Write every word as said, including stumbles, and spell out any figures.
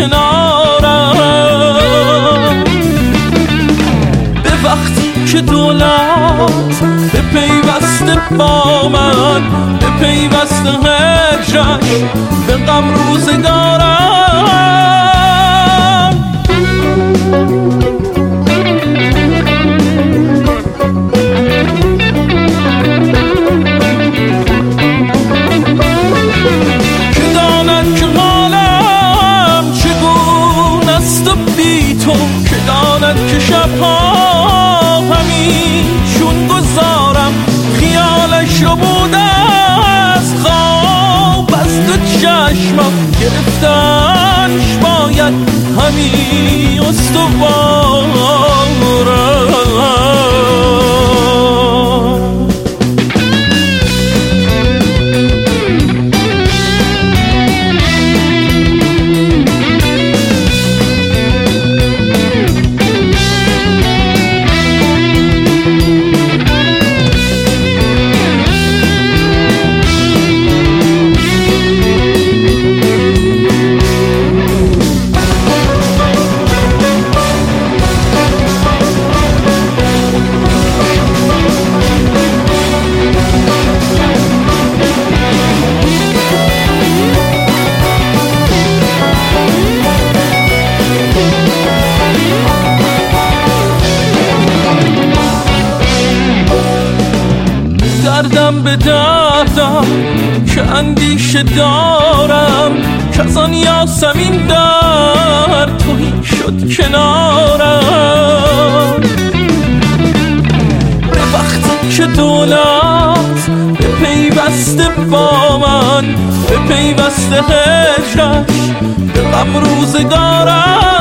کنارم. به وقتی که دولت به پیوسته با من، به پیوسته هجرش به غم روزگارم. که داند که حالم چگونه است و بی تو، که داند که شبها همین چون گذارم. خیالش رو بوده از خواب از دو چشمم، گرفتنش باید همین استوارم. دردم به دردم که اندیشه دارم، که از آن یاسمین در تویی شد کنارم. به وقتی که دولت به پیوسته با من، به پیوسته هجرش به غم روزگارم.